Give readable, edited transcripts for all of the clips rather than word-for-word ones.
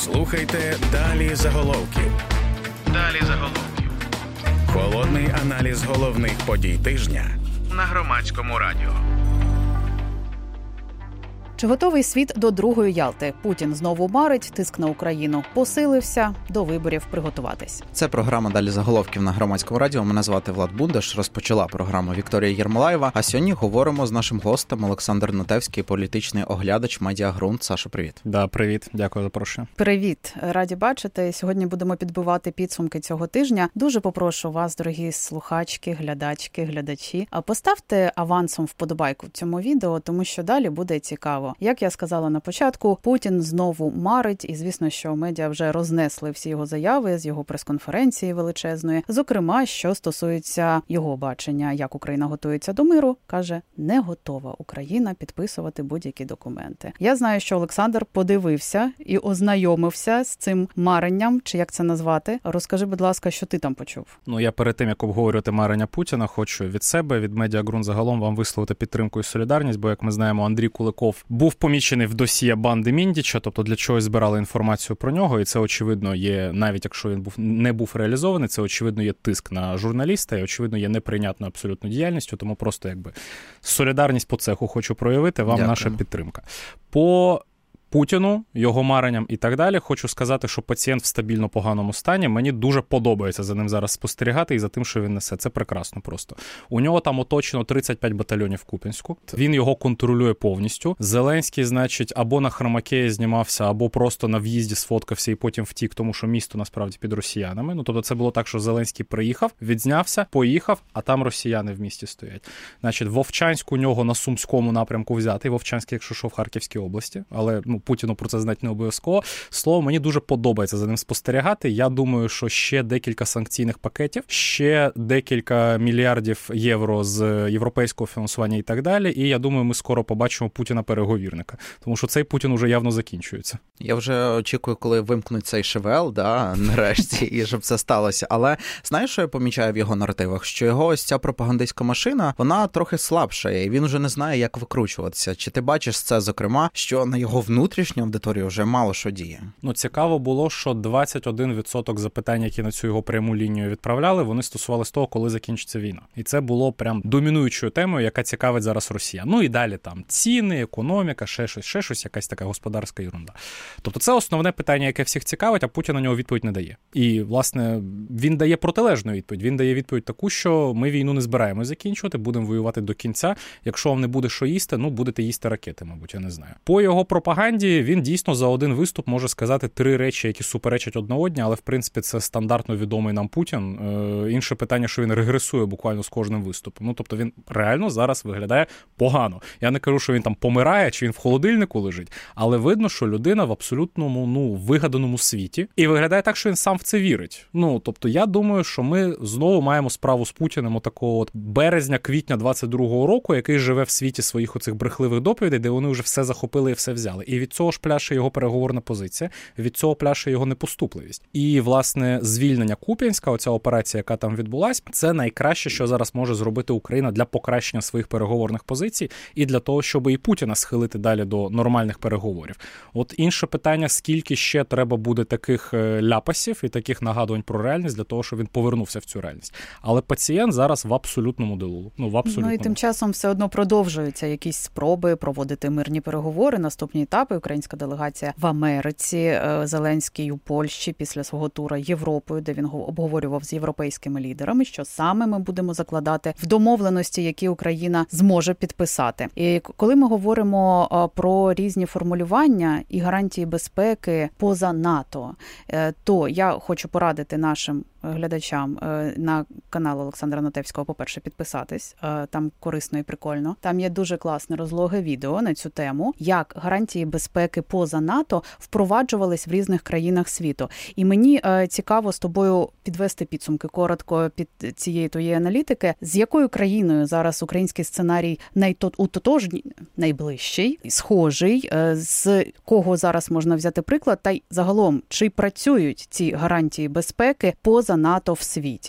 Слухайте «Далі заголовків». «Далі заголовків». Холодний аналіз головних подій тижня на Громадському радіо. Чи готовий світ до другої Ялти? Путін знову марить, тиск на Україну посилився, до виборів приготуватись. Це програма «Далі заголовків» на Громадському радіо. Мене звати Влад Бундаш. Розпочала програму Вікторія Єрмолаєва. А сьогодні говоримо з нашим гостем Олександр Натевський, політичний оглядач «Медіагрунт». Саша, привіт. Да, привіт. Дякую за запрошення. Привіт. Раді бачити. Сьогодні будемо підбивати підсумки цього тижня. Дуже попрошу вас, дорогі слухачки, глядачки, глядачі, поставте авансом вподобайку цьому відео, тому що далі буде цікаво. Як я сказала на початку, Путін знову марить, і звісно, що медіа вже рознесли всі його заяви з його прес-конференції величезної. Зокрема, що стосується його бачення, як Україна готується до миру, каже, не готова Україна підписувати будь-які документи. Я знаю, що Олександр подивився і ознайомився з цим маренням, чи як це назвати. Розкажи, будь ласка, що ти там почув? Я перед тим, як обговорювати марення Путіна, хочу від себе, від Медіагрунт загалом вам висловити підтримку і солідарність, бо, як ми знаємо, Андрій Куликов був помічений в досьє банди Міндіча, тобто для чогось збирали інформацію про нього, і це, очевидно, є, навіть якщо він не був реалізований, це, очевидно, є тиск на журналіста і, очевидно, є неприйнятною абсолютно діяльністю, тому просто, солідарність по цеху хочу проявити, вам Дякую. Наша підтримка. По Путіну, його маренням і так далі, хочу сказати, що пацієнт в стабільно поганому стані. Мені дуже подобається за ним зараз спостерігати і за тим, що він несе. Це прекрасно просто. У нього там оточено 35 батальйонів в Куп'янську. Він його контролює повністю. Зеленський, значить, або на Хромакеї знімався, або просто на в'їзді сфоткався і потім втік, тому що місто насправді під росіянами. Тобто це було так, що Зеленський приїхав, відзнявся, поїхав, а там росіяни в місті стоять. Значить, Вовчанськ у нього на Сумському напрямку взятий. Вовчанськ, якщо що, в Харківській області. Але, Путіну про це знати не обов'язково. Слово, мені дуже подобається за ним спостерігати. Я думаю, що ще декілька санкційних пакетів, ще декілька мільярдів євро з європейського фінансування і так далі. І я думаю, ми скоро побачимо Путіна-переговірника. Тому що цей Путін уже явно закінчується. Я вже очікую, коли вимкнуть цей ШВЛ, нарешті, і щоб це сталося. Але знаєш, що я помічаю в його наративах? Що його ось ця пропагандистська машина, вона трохи слабша, і він вже не знає, як викручуватися. Чи ти бачиш це, зокрема, що на його внутрішній аудиторії вже мало що діє? Цікаво було, що 21% запитань, які на цю його пряму лінію відправляли, вони стосувалися того, коли закінчиться війна. І це було прям домінуючою темою, яка цікавить зараз росіян. І далі там ціни, економіка, ще щось, якась така господарська ерунда. Тобто це основне питання, яке всіх цікавить, а Путін на нього відповідь не дає. І, власне, він дає протилежну відповідь. Він дає відповідь таку, що ми війну не збираємось закінчувати, будемо воювати до кінця. Якщо вам не буде що їсти, будете їсти ракети, мабуть, я не знаю. По його пропаганді він дійсно за один виступ може сказати 3 речі, які суперечать одна одній, але, в принципі, це стандартно відомий нам Путін. Інше питання, що він регресує буквально з кожним виступом. Тобто він реально зараз виглядає погано. Я не кажу, що він там помирає, чи він в холодильнику лежить, але видно, що людина в абсолютному, вигаданому світі. І виглядає так, що він сам в це вірить. Тобто я думаю, що ми знову маємо справу з Путіним такого березня-квітня 22-го року, який живе в світі своїх оцих брехливих доповідей, де вони вже все захопили і все взяли. І від цього ж пляше його переговорна позиція, від цього пляше його непоступливість. І, власне, звільнення Куп'янська, оця операція, яка там відбулась, це найкраще, що зараз може зробити Україна для покращення своїх переговорних позицій і для того, щоб і Путіна схилити далі до нормальних переговорів. Інше питання, скільки ще треба буде таких ляпасів і таких нагадувань про реальність для того, щоб він повернувся в цю реальність. Але пацієнт зараз в абсолютному дилу. І тим часом все одно продовжуються якісь спроби проводити мирні переговори, наступні етапи. Українська делегація в Америці, Зеленський у Польщі після свого тура Європою, де він обговорював з європейськими лідерами, що саме ми будемо закладати в домовленості, які Україна зможе підписати. І коли ми говоримо про різні формулювання і гарантії безпеки поза НАТО, то я хочу порадити нашим глядачам на канал Олександра Натевського, по-перше, підписатись. Там корисно і прикольно. Там є дуже класне розлоге відео на цю тему, як гарантії безпеки поза НАТО впроваджувались в різних країнах світу. І мені цікаво з тобою підвести підсумки коротко під цієї твоєї аналітики. З якою країною зараз український сценарій найближчий, схожий, з кого зараз можна взяти приклад, та й загалом, чи працюють ці гарантії безпеки поза НАТО в світі?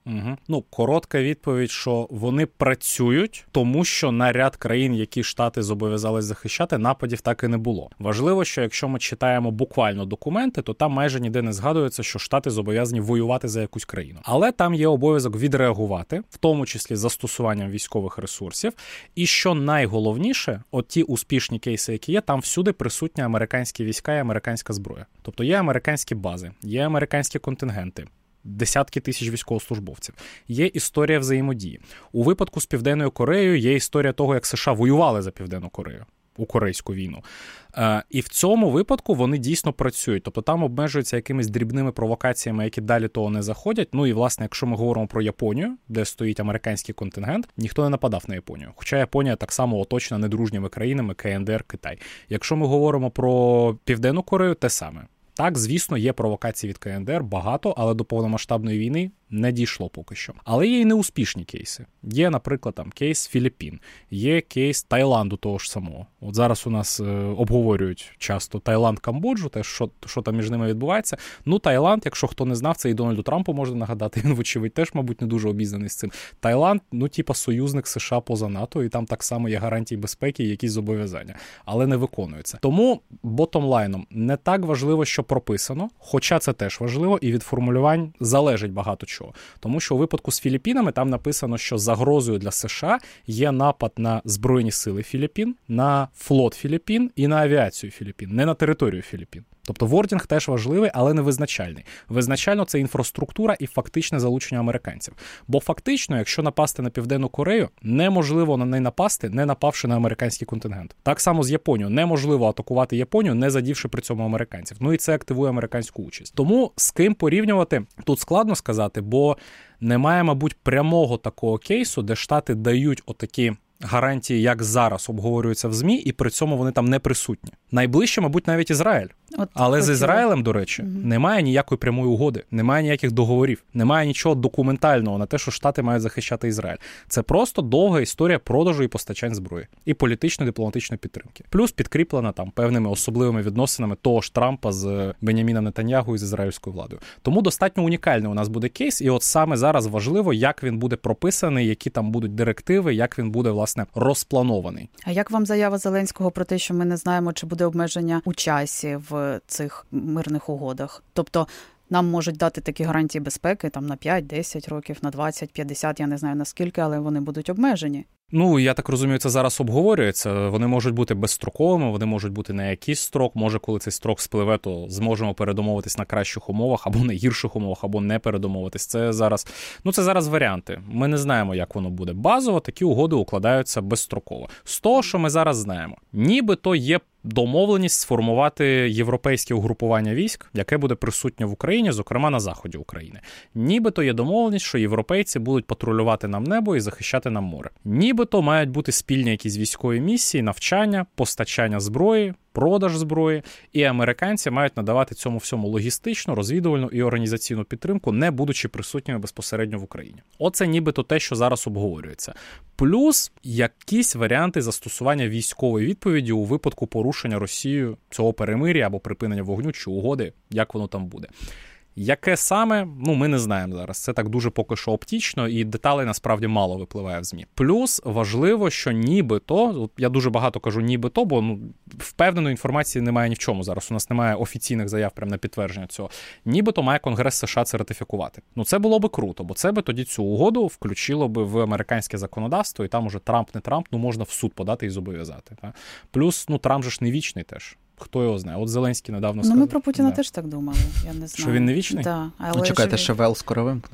Ну, коротка відповідь, що вони працюють, тому що на ряд країн, які Штати зобов'язались захищати, нападів так і не було. Важливо, що якщо ми читаємо буквально документи, то там майже ніде не згадується, що Штати зобов'язані воювати за якусь країну. Але там є обов'язок відреагувати, в тому числі застосуванням військових ресурсів. І що найголовніше, от ті успішні кейси, які є, там всюди присутні американські війська і американська зброя. Тобто є американські бази, є американські контингенти, десятки тисяч військовослужбовців. Є історія взаємодії. У випадку з Південною Кореєю є історія того, як США воювали за Південну Корею у Корейську війну. І в цьому випадку вони дійсно працюють. Тобто там обмежуються якимись дрібними провокаціями, які далі того не заходять. Ну і, власне, якщо ми говоримо про Японію, де стоїть американський контингент, ніхто не нападав на Японію. Хоча Японія так само оточена недружніми країнами КНДР, Китай. Якщо ми говоримо про Південну Корею, те саме. Так, звісно, є провокації від КНДР, багато, але до повномасштабної війни не дійшло поки що. Але є і неуспішні кейси. Є, наприклад, там кейс Філіппін, є кейс Таїланду того ж самого. От зараз у нас обговорюють часто Таїланд-Камбоджу, те, що там між ними відбувається. Ну, Таїланд, якщо хто не знав, це і Дональду Трампу можна нагадати, він, вочевидь, теж, мабуть, не дуже обізнаний з цим. Таїланд, союзник США поза НАТО, і там так само є гарантії безпеки і якісь зобов'язання, але не виконуються. Тому, ботом-лайном, не так важливо, що прописано, хоча це теж важливо, і від формулювань залежить багато чого. Тому що у випадку з Філіппінами там написано, що загрозою для США є напад на Збройні сили Філіппін, на флот Філіппін і на авіацію Філіппін, не на територію Філіппін. Тобто вордінг теж важливий, але не визначальний. Визначально це інфраструктура і фактичне залучення американців. Бо фактично, якщо напасти на Південну Корею, неможливо на неї напасти, не напавши на американський контингент. Так само з Японією. Неможливо атакувати Японію, не задівши при цьому американців. Ну і це активує американську участь. Тому з ким порівнювати, тут складно сказати, бо немає, мабуть, прямого такого кейсу, де Штати дають отакі гарантії, як зараз обговорюються в ЗМІ, і при цьому вони там не присутні. Найближче, мабуть, навіть Ізраїль. Але з Ізраїлем, до речі, немає ніякої прямої угоди, немає ніяких договорів, немає нічого документального на те, що Штати мають захищати Ізраїль. Це просто довга історія продажу і постачань зброї. І політично-дипломатичної підтримки. Плюс підкріплена там певними особливими відносинами того ж Трампа з Беняміном Нетаньяху і з ізраїльською владою. Тому достатньо унікальний у нас буде кейс, і от саме зараз важливо, як він буде прописаний, які там будуть директиви, як він буде, власне, розпланований. А як вам заява Зеленського про те, що ми не знаємо, чи буде обмеження у часі в цих мирних угодах? Тобто нам можуть дати такі гарантії безпеки там на 5-10 років, на 20-50, я не знаю наскільки, але вони будуть обмежені. Ну, я так розумію, це зараз обговорюється. Вони можуть бути безстроковими, вони можуть бути на якийсь строк. Може, коли цей строк спливе, то зможемо передомовитись на кращих умовах, або на гірших умовах, або не передомовитись. Це зараз варіанти. Ми не знаємо, як воно буде. Базово такі угоди укладаються безстроково. З того, що ми зараз знаємо, нібито є домовленість сформувати європейське угрупування військ, яке буде присутнє в Україні, зокрема на заході України. Нібито є домовленість, що європейці будуть патрулювати нам небо і захищати нам море. Нібито мають бути спільні якісь військові місії, навчання, постачання зброї, продаж зброї, і американці мають надавати цьому всьому логістичну, розвідувальну і організаційну підтримку, не будучи присутніми безпосередньо в Україні. Оце нібито те, що зараз обговорюється. Плюс якісь варіанти застосування військової відповіді у випадку порушення Росією цього перемир'я або припинення вогню чи угоди, як воно там буде. Яке саме, ми не знаємо зараз. Це так дуже поки що оптично, і деталей насправді мало випливає в ЗМІ. Плюс важливо, що нібито, я дуже багато кажу нібито, бо впевненої інформації немає ні в чому зараз. У нас немає офіційних заяв прямо на підтвердження цього. Нібито має Конгрес США це ратифікувати. Це було би круто, бо це би тоді цю угоду включило би в американське законодавство, і там уже Трамп, не Трамп, можна в суд подати і зобов'язати. Так? Плюс, Трамп же ж не вічний теж. Хто його знає? От Зеленський недавно сказав. Ми про Путіна теж так думали, я не знаю. Що він не вічний? Да, чекайте, ШВЛ скоро вимкне.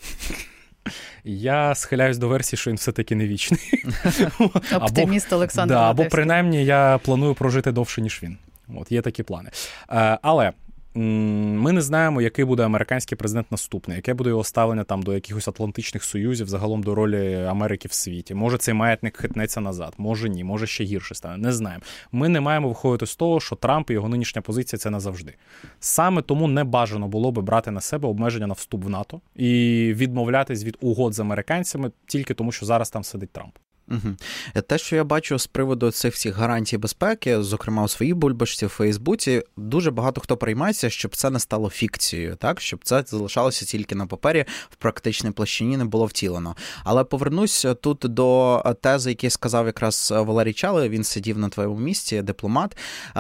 Я схиляюсь до версії, що він все-таки не вічний. Оптиміст Олександр Або принаймні я планую прожити довше, ніж він. От, є такі плани. Але ми не знаємо, який буде американський президент наступний, яке буде його ставлення там до якихось атлантичних союзів, загалом до ролі Америки в світі. Може цей маятник хитнеться назад, може ні, може ще гірше стане, не знаємо. Ми не маємо виходити з того, що Трамп і його нинішня позиція – це назавжди. Саме тому не бажано було би брати на себе обмеження на вступ в НАТО і відмовлятись від угод з американцями тільки тому, що зараз там сидить Трамп. Те, що я бачу з приводу цих всіх гарантій безпеки, зокрема у своїй бульбашці в Фейсбуці, дуже багато хто приймається, щоб це не стало фікцією, так? Щоб це залишалося тільки на папері, в практичній площині не було втілено. Але повернусь тут до тези, які сказав якраз Валерій Чалий, він сидів на твоєму місці, дипломат,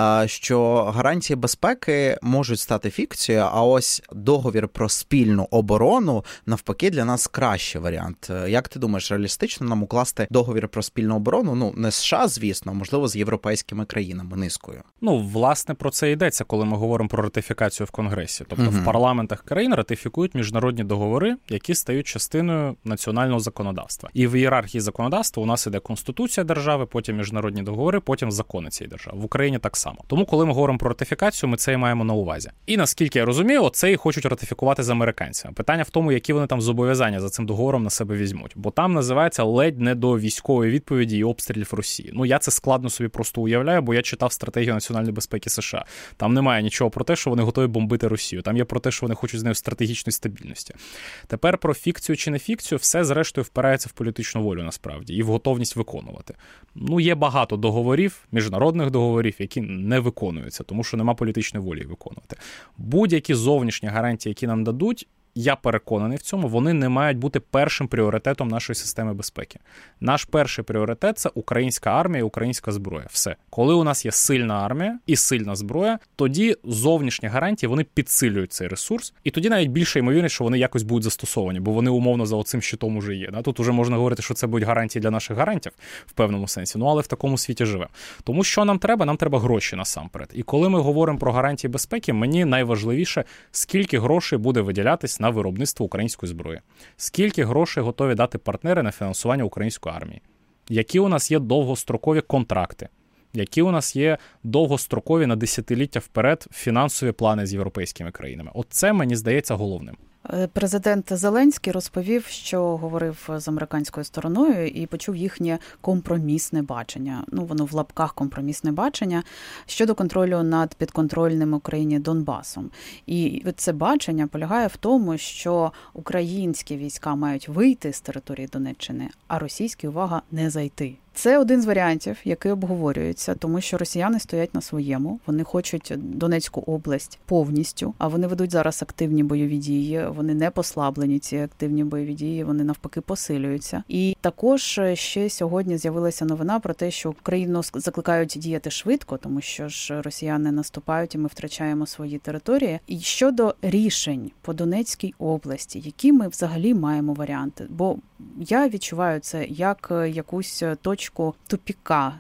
що гарантії безпеки можуть стати фікцією, а ось договір про спільну оборону, навпаки, для нас кращий варіант. Як ти думаєш, реалістично нам укласти договір про спільну оборону? Ну, не США, звісно, а можливо з європейськими країнами, низкою. Ну, власне, про це йдеться, коли ми говоримо про ратифікацію в Конгресі. Тобто в парламентах країн ратифікують міжнародні договори, які стають частиною національного законодавства. І в ієрархії законодавства у нас іде Конституція держави, потім міжнародні договори, потім закони цієї держави. В Україні так само. Тому, коли ми говоримо про ратифікацію, ми це і маємо на увазі. І наскільки я розумію, оце і хочуть ратифікувати з американцями. Питання в тому, які вони там зобов'язання за цим договором на себе візьмуть. Бо там називається ледь не до військової відповіді і обстрілів Росії. Ну, я це складно собі просто уявляю, бо я читав стратегію національної безпеки США. Там немає нічого про те, що вони готові бомбити Росію. Там є про те, що вони хочуть з нею стратегічної стабільності. Тепер про фікцію чи не фікцію, все зрештою впирається в політичну волю насправді і в готовність виконувати. Ну, є багато договорів, міжнародних договорів, які не виконуються, тому що нема політичної волі виконувати. Будь-які зовнішні гарантії, які нам дадуть, я переконаний в цьому, вони не мають бути першим пріоритетом нашої системи безпеки. Наш перший пріоритет – це українська армія і українська зброя. Все. Коли у нас є сильна армія і сильна зброя, тоді зовнішні гарантії, вони підсилюють цей ресурс, і тоді навіть більше ймовірність, що вони якось будуть застосовані, бо вони умовно за оцим щитом уже є. Тут уже можна говорити, що це будуть гарантії для наших гарантів в певному сенсі, ну але в такому світі живемо. Тому що нам треба? Нам треба гроші насамперед. І коли ми говоримо про гарантії безпеки, мені найважливіше, скільки грошей буде виділятись на виробництво української зброї. Скільки грошей готові дати партнери на фінансування української армії? Які у нас є довгострокові контракти? Які у нас є довгострокові на десятиліття вперед фінансові плани з європейськими країнами? От це, мені здається, головним. Президент Зеленський розповів, що говорив з американською стороною і почув їхнє компромісне бачення. Ну, воно в лапках компромісне бачення щодо контролю над підконтрольним Україні Донбасом. І це бачення полягає в тому, що українські війська мають вийти з території Донеччини, а російські, увага, не зайти. Це один з варіантів, який обговорюється, тому що росіяни стоять на своєму, вони хочуть Донецьку область повністю, а вони ведуть зараз активні бойові дії, вони не послаблені, ці активні бойові дії, вони навпаки посилюються. І також ще сьогодні з'явилася новина про те, що Україну закликають діяти швидко, тому що ж росіяни наступають і ми втрачаємо свої території. І щодо рішень по Донецькій області, які ми взагалі маємо варіанти? Бо я відчуваю це як якусь точку тупіка,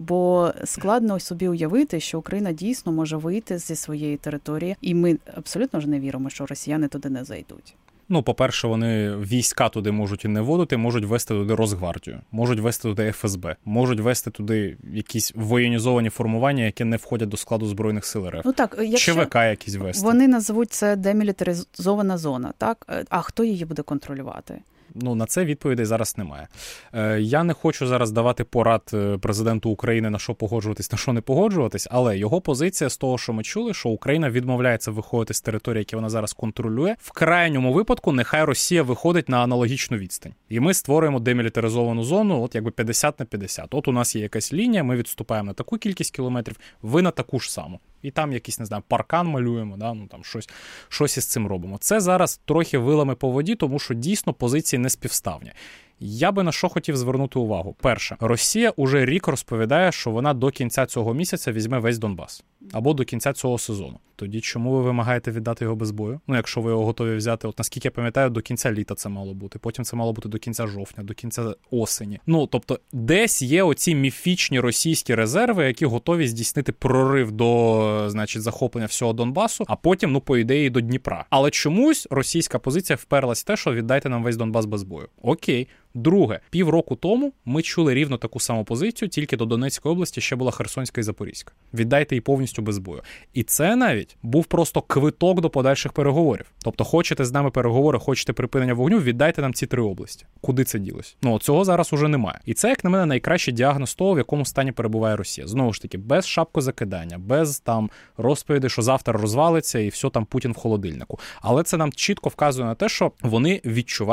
бо складно собі уявити, що Україна дійсно може вийти зі своєї території, і ми абсолютно ж не віримо, що росіяни туди не зайдуть. Ну, по-перше, вони війська туди можуть і не вводити, можуть вести туди Росгвардію, можуть вести туди ФСБ, можуть вести туди якісь воєнізовані формування, які не входять до складу Збройних сил РФ. Ну так, якщо ЧВК якісь вести. Вони назвуть це демілітаризована зона, так? А хто її буде контролювати? Ну, на це відповідей зараз немає. Я не хочу зараз давати порад президенту України, на що погоджуватись, на що не погоджуватись, але його позиція з того, що ми чули, що Україна відмовляється виходити з території, які вона зараз контролює. В крайньому випадку нехай Росія виходить на аналогічну відстань. І ми створюємо демілітаризовану зону, от якби 50 на 50. От у нас є якась лінія, ми відступаємо на таку кількість кілометрів, ви на таку ж саму. І там якийсь, не знаю, паркан малюємо, да? Ну, там щось із цим робимо. Це зараз трохи вилами по воді, тому що дійсно позиції не співставні. Я би на що хотів звернути увагу. Перше, Росія уже рік розповідає, що вона до кінця цього місяця візьме весь Донбас. Або до кінця цього сезону. Тоді чому ви вимагаєте віддати його без бою? Ну, якщо ви його готові взяти, от наскільки я пам'ятаю, до кінця літа це мало бути. Потім це мало бути до кінця жовтня, до кінця осені. Ну, тобто, десь є оці міфічні російські резерви, які готові здійснити прорив до, значить, захоплення всього Донбасу, а потім, ну, по ідеї, до Дніпра. Але чомусь російська позиція вперлась в те, що віддайте нам весь Донбас без бою. Окей. Друге, півроку тому ми чули рівно таку саму позицію, тільки до Донецької області ще була Херсонська і Запорізька. Віддайте її повністю без бою. І це навіть був просто квиток до подальших переговорів. Тобто, хочете з нами переговори, хочете припинення вогню, віддайте нам ці 3 області. Куди це ділось? Ну, цього зараз уже немає. І це, як на мене, найкращий діагноз того, в якому стані перебуває Росія. Знову ж таки, без шапкозакидання, без там розповіді, що завтра розвалиться і все там Путін в холодильнику. Але це нам чітко вказує на те, що вони відчувають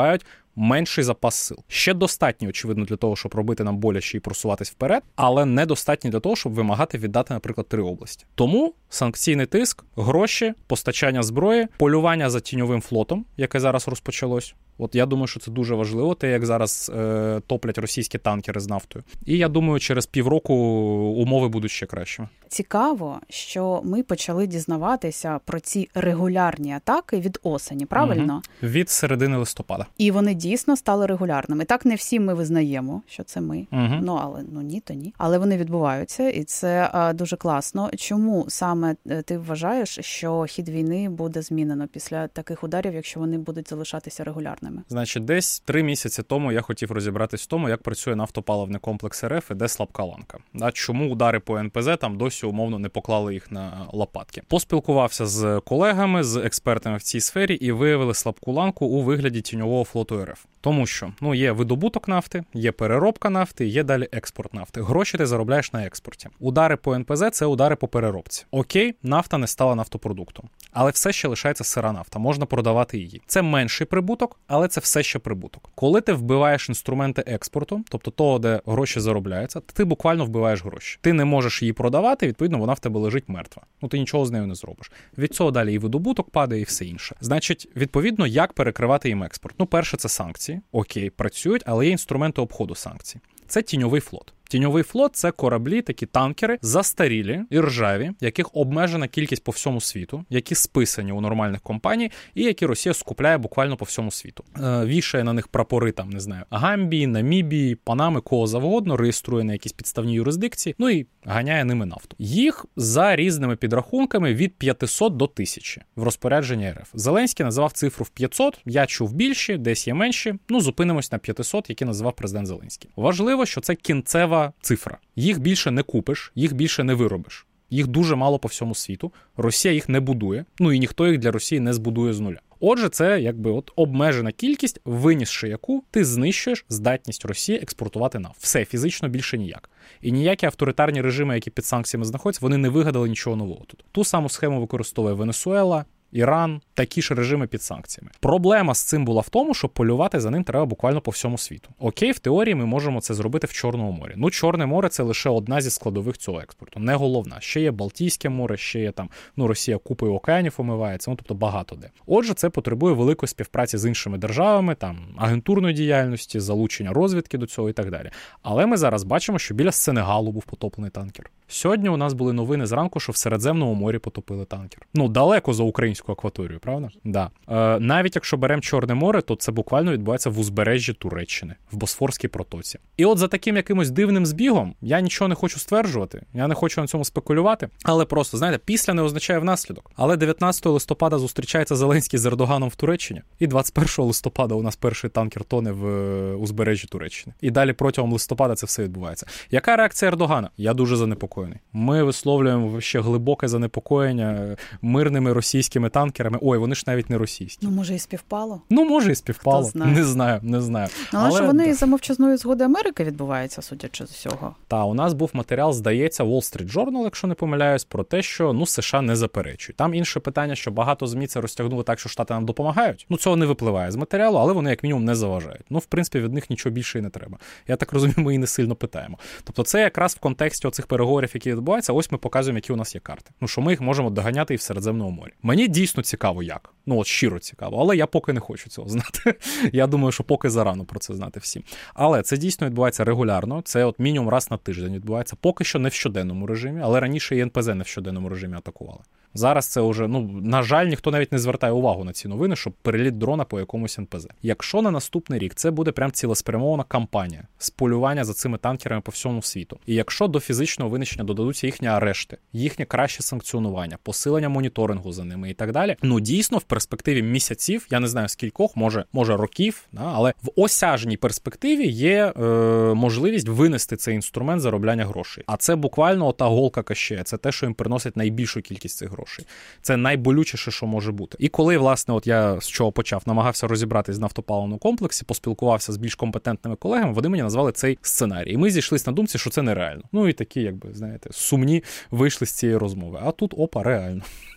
менший запас сил. Ще достатньо, очевидно, для того, щоб робити нам боляче і просуватись вперед, але недостатньо для того, щоб вимагати віддати, наприклад, 3 області. Тому санкційний тиск, гроші, постачання зброї, полювання за тіньовим флотом, яке зараз розпочалось. От я думаю, що це дуже важливо, те, як зараз топлять російські танкери з нафтою. І я думаю, через півроку умови будуть ще кращими. Цікаво, що ми почали дізнаватися про ці регулярні атаки від осені, правильно? Угу. Від середини листопада. І вони дійсно стали регулярними. Так не всі ми визнаємо, що це ми. Угу. Але ні, то ні. Але вони відбуваються, і це дуже класно. Чому саме ти вважаєш, що хід війни буде змінено після таких ударів, якщо вони будуть залишатися регулярними? Значить, десь 3 місяці тому я хотів розібратись в тому, як працює нафтопаливний комплекс РФ і де слабка ланка. Чому удари по НПЗ там досі умовно не поклали їх на лопатки. Поспілкувався з колегами, з експертами в цій сфері і виявили слабку ланку у вигляді тіньового флоту РФ. Тому що, є видобуток нафти, є переробка нафти, є далі експорт нафти. Гроші ти заробляєш на експорті. Удари по НПЗ – це удари по переробці. Окей, нафта не стала нафтопродуктом. Але все ще лишається сира нафта, можна продавати її. Це менший прибуток, але це все ще прибуток. Коли ти вбиваєш інструменти експорту, тобто того, де гроші заробляються, ти буквально вбиваєш гроші. Ти не можеш її продавати, відповідно, вона в тебе лежить мертва. Ти нічого з нею не зробиш. Від цього далі і видобуток падає, і все інше. Значить, відповідно, як перекривати їм експорт? Перше, це санкції. Окей, працюють, але є інструменти обходу санкцій. Це тіньовий флот. Тіньовий флот – це кораблі, такі танкери, застарілі і ржаві, яких обмежена кількість по всьому світу, які списані у нормальних компаній і які Росія скупляє буквально по всьому світу. Вішає на них прапори, Гамбії, Намібії, Панами, кого завгодно, реєструє на якісь підставні юрисдикції, і ганяє ними нафту. Їх за різними підрахунками від 500 до 1000 в розпорядженні РФ. Зеленський називав цифру в 500, я чув більші, десь є менші, зупинимось на 500, які називав президент Зеленський. Важливо, що це кінцева цифра. Їх більше не купиш, їх більше не виробиш. Їх дуже мало по всьому світу. Росія їх не будує, і ніхто їх для Росії не збудує з нуля. Отже, це обмежена кількість, винісши яку ти знищуєш здатність Росії експортувати нафту. Все, фізично більше ніяк. І ніякі авторитарні режими, які під санкціями знаходяться, вони не вигадали нічого нового тут. Ту саму схему використовує Венесуела, Іран, такі ж режими під санкціями. Проблема з цим була в тому, що полювати за ним треба буквально по всьому світу. Окей, в теорії ми можемо це зробити в Чорному морі. Чорне море – це лише одна зі складових цього експорту, не головна. Ще є Балтійське море, ще є Росія купою океанів омивається, тобто багато де. Отже, це потребує великої співпраці з іншими державами, агентурної діяльності, залучення розвідки до цього і так далі. Але ми зараз бачимо, що біля Сенегалу був потоплений танкер. Сьогодні у нас були новини зранку, що в Середземному морі потопили танкер. Далеко за українську акваторію, правда? Да. Навіть якщо беремо Чорне море, то це буквально відбувається в узбережжі Туреччини, в Босфорській протоці. І за таким якимось дивним збігом, я нічого не хочу стверджувати, я не хочу на цьому спекулювати, але просто, після не означає внаслідок. Але 19 листопада зустрічається Зеленський з Ердоганом в Туреччині, і 21 листопада у нас перший танкер тоне в узбережжі Туреччини. І далі протягом листопада це все відбувається. Яка реакція Ердогана? Я дуже занепокоєний. Ми висловлюємо ще глибоке занепокоєння мирними російськими танкерами. Ой, вони ж навіть не російські. Може і співпало? Може і співпало. Не знаю. Але що вони за мовчазної згоди Америки відбуваються, судячи з усього. У нас був матеріал, здається, Wall Street Journal, якщо не помиляюсь, про те, що США не заперечують. Там інше питання, що багато ЗМІ це розтягнули так, що Штати нам допомагають. Цього не випливає з матеріалу, але вони як мінімум не заважають. В принципі, від них нічого більше і не треба. Я так розумію, ми і не сильно питаємо. Тобто це якраз в контексті оцих переговорів, які відбуваються, ось ми показуємо, які у нас є карти. Що ми їх можемо доганяти і в Середземному морі. Мені дійсно цікаво, як. Щиро цікаво, але я поки не хочу цього знати. Я думаю, що поки зарано про це знати всім. Але це дійсно відбувається регулярно, це мінімум раз на тиждень відбувається. Поки що не в щоденному режимі, але раніше і НПЗ не в щоденному режимі атакували. Зараз це вже, на жаль, ніхто навіть не звертає увагу на ці новини, що переліт дрона по якомусь НПЗ. Якщо на наступний рік це буде прям цілеспрямована кампанія з полювання за цими танкерами по всьому світу, і якщо до фізичного винищення додадуться їхні арешти, їхнє краще санкціонування, посилення моніторингу за ними і так далі, дійсно в перспективі місяців, я не знаю скількох, може років, але в осяжній перспективі є можливість винести цей інструмент заробляння грошей. А це буквально та голка кащея, це те, що їм приносить найбільшу кількість цих грошей. Це найболючіше, що може бути. І коли, власне, я з чого почав, намагався розібратись в нафтопаливному комплексі, поспілкувався з більш компетентними колегами, вони мені назвали цей сценарій. І ми зійшлись на думці, що це нереально. І такі, сумні вийшли з цієї розмови. А тут, реально.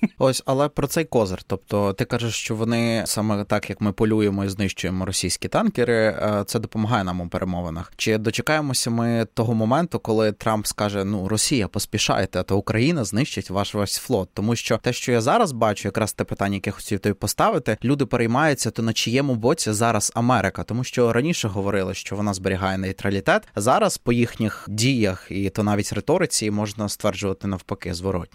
Ось, але про цей козир. Тобто ти кажеш, що вони саме так, як ми полюємо і знищуємо російські танкери, це допомагає нам у перемовинах. Чи дочекаємося ми того моменту, коли Трамп скаже, Росія, поспішайте, а то Україна знищить ваш весь флот? Тому що те, що я зараз бачу, якраз те питання, яке хотів тобі поставити, люди переймаються, то на чиєму боці зараз Америка? Тому що раніше говорили, що вона зберігає нейтралітет, а зараз по їхніх діях і то навіть риториці можна стверджувати навпаки, зворотньо.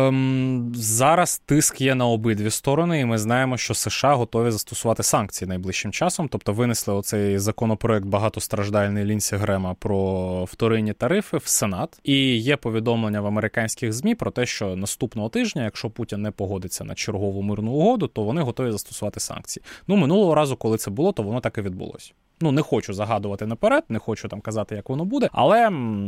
Зараз тиск є на обидві сторони, і ми знаємо, що США готові застосувати санкції найближчим часом. Тобто винесли оцей законопроект багатостраждальний Лінсі Грема про вторинні тарифи в Сенат. І є повідомлення в американських ЗМІ про те, що наступного тижня, якщо Путін не погодиться на чергову мирну угоду, то вони готові застосувати санкції. Минулого разу, коли це було, то воно так і відбулося. Не хочу загадувати наперед, не хочу там казати, як воно буде, але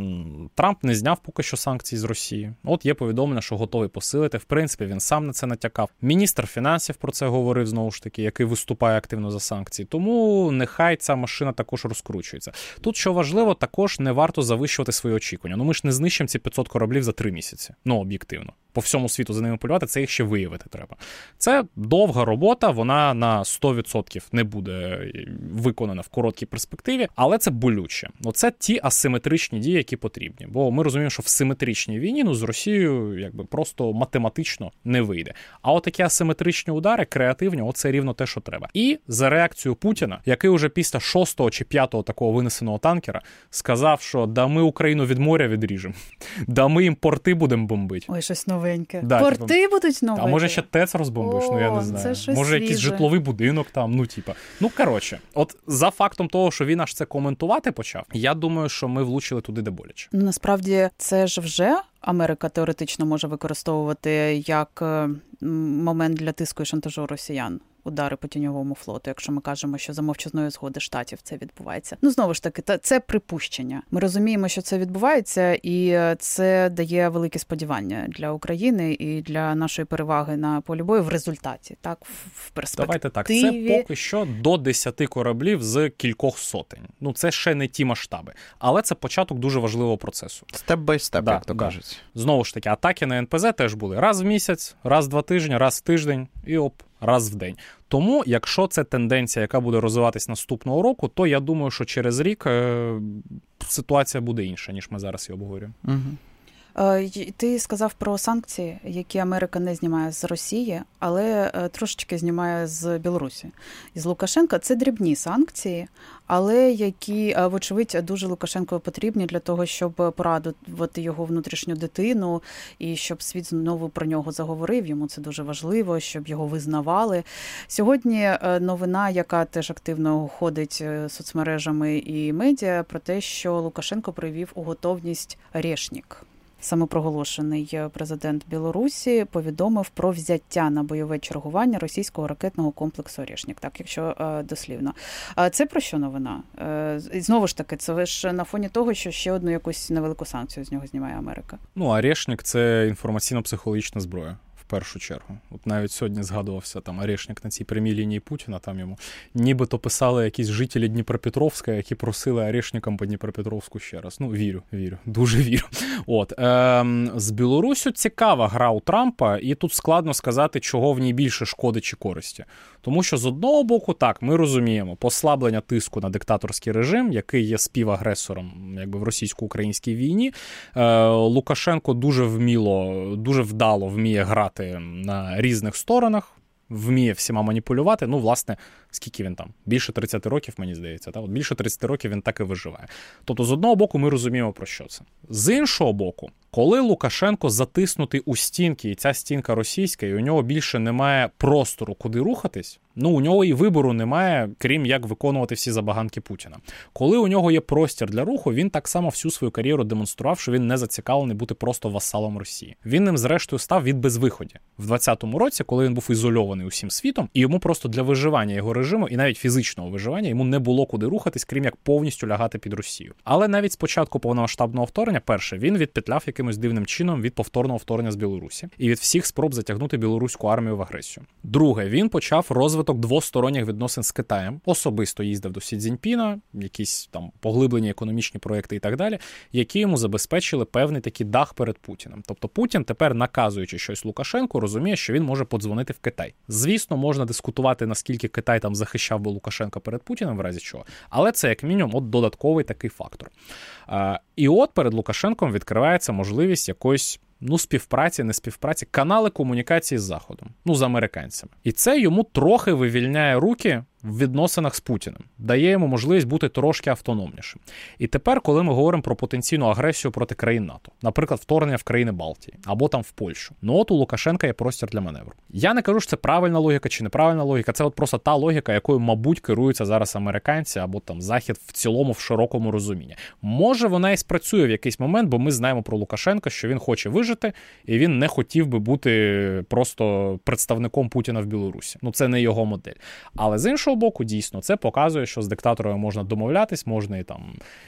Трамп не зняв поки що санкції з Росії. От є повідомлення, що готовий посилити. В принципі, він сам на це натякав. Міністр фінансів про це говорив, знову ж таки, який виступає активно за санкції. Тому нехай ця машина також розкручується. Тут, що важливо, також не варто завищувати свої очікування. Ми ж не знищимо ці 500 кораблів за 3 місяці. Об'єктивно. По всьому світу за ними полювати, це їх ще виявити треба. Це довга робота, вона на 100% не буде виконана в короткій перспективі, але це болюче. Оце ті асиметричні дії, які потрібні. Бо ми розуміємо, що в симетричній війні з Росією просто математично не вийде. А от такі асиметричні удари, креативні, оце рівно те, що треба. І за реакцію Путіна, який уже після 6-го чи 5-го такого винесеного танкера сказав, що да ми Україну від моря відріжемо, да ми їм порти будемо бомбити. Ой, щось новеньке. Да, порти будуть нові? А може ще ТЕЦ розбомбиш, я не знаю. Може якийсь житловий будинок там, коротше. От за фактом того, що він аж це коментувати почав, я думаю, що ми влучили туди, де боляче. Насправді, це ж вже Америка теоретично може використовувати як момент для тиску і шантажу росіян. Удари по тіньовому флоту, якщо ми кажемо, що за мовчазної згоди штатів це відбувається. Знову ж таки, це припущення. Ми розуміємо, що це відбувається, і це дає великі сподівання для України і для нашої переваги на полі бою в результаті, так, в перспективі. Давайте так, це поки що до 10 кораблів з кількох сотень. Це ще не ті масштаби, але це початок дуже важливого процесу. Степ-бай-степ, як то кажуть. Знову ж таки, атаки на НПЗ теж були раз в місяць, раз в 2 тижні, раз в тиждень і раз в день. Тому, якщо це тенденція, яка буде розвиватись наступного року, то я думаю, що через рік ситуація буде інша, ніж ми зараз її обговорюємо. Угу. Ти сказав про санкції, які Америка не знімає з Росії, але трошечки знімає з Білорусі. І з Лукашенка це дрібні санкції, але які, вочевидь, дуже Лукашенку потрібні для того, щоб порадувати його внутрішню дитину і щоб світ знову про нього заговорив. Йому це дуже важливо, щоб його визнавали. Сьогодні новина, яка теж активно ходить соцмережами і медіа, про те, що Лукашенко привів у готовність «Орешник». Самопроголошений президент Білорусі повідомив про взяття на бойове чергування російського ракетного комплексу «Орешник», так, якщо дослівно. Це про що новина? І знову ж таки, це ж на фоні того, що ще одну якусь невелику санкцію з нього знімає Америка. «Орешник» – це інформаційно-психологічна зброя. В першу чергу. От навіть сьогодні згадувався там «Орешник» на цій прямій лінії Путіна, там йому нібито писали якісь жителі Дніпропетровська, які просили «Орешником» по Дніпропетровську ще раз. Вірю, дуже вірю. З Білоруссю цікава гра у Трампа, і тут складно сказати, чого в ній більше шкоди чи користі. Тому що з одного боку, так, ми розуміємо, послаблення тиску на диктаторський режим, який є співагресором в російсько-українській війні. Лукашенко дуже вдало вміє грати на різних сторонах, вміє всіма маніпулювати. Власне, скільки він там? Більше 30 років, мені здається. От більше 30 років він так і виживає. Тобто, з одного боку, ми розуміємо, про що це. З іншого боку, коли Лукашенко затиснутий у стінки, і ця стінка російська, і у нього більше немає простору, куди рухатись, у нього і вибору немає, крім як виконувати всі забаганки Путіна. Коли у нього є простір для руху, він так само всю свою кар'єру демонстрував, що він не зацікавлений бути просто васалом Росії. Він ним, зрештою, став від безвиході. В 20-му році, коли він був ізольований усім світом, і йому просто для виживання його режиму, і навіть фізичного виживання, йому не було куди рухатись, крім як повністю лягати під Росію. Але навіть з початку повномасштабного вторгнення, перше, він відпетляв якимось дивним чином від повторного вторгнення з Білорусі і від всіх спроб затягнути білоруську армію в агресію. Друге, він почав розвиток розвиток двосторонніх відносин з Китаєм. Особисто їздив до Сі Цзіньпіна, якісь там поглиблені економічні проекти і так далі, які йому забезпечили певний такий дах перед Путіним. Тобто Путін тепер, наказуючи щось Лукашенку, розуміє, що він може подзвонити в Китай. Звісно, можна дискутувати, наскільки Китай там захищав би Лукашенка перед Путіним, в разі чого. Але це, як мінімум, от додатковий такий фактор. І от перед Лукашенком відкривається можливість якоїсь співпраці, не співпраці, канали комунікації з Заходом, з американцями. І це йому трохи вивільняє руки в відносинах з Путіним, дає йому можливість бути трошки автономнішим. І тепер, коли ми говоримо про потенційну агресію проти країн НАТО, наприклад, вторгнення в країни Балтії, або там в Польщу, от у Лукашенка є простір для маневру. Я не кажу, що це правильна логіка чи неправильна логіка, це от просто та логіка, якою, мабуть, керуються зараз американці, або там Захід в цілому, в широкому розумінні. Може, вона і спрацює в якийсь момент, бо ми знаємо про Лукашенка, що він хоче вижити, і він не хотів би бути просто представником Путіна в Білорусі. Це не його модель. Але з іншого боку, дійсно, це показує, що з диктаторами можна домовлятись, можна і там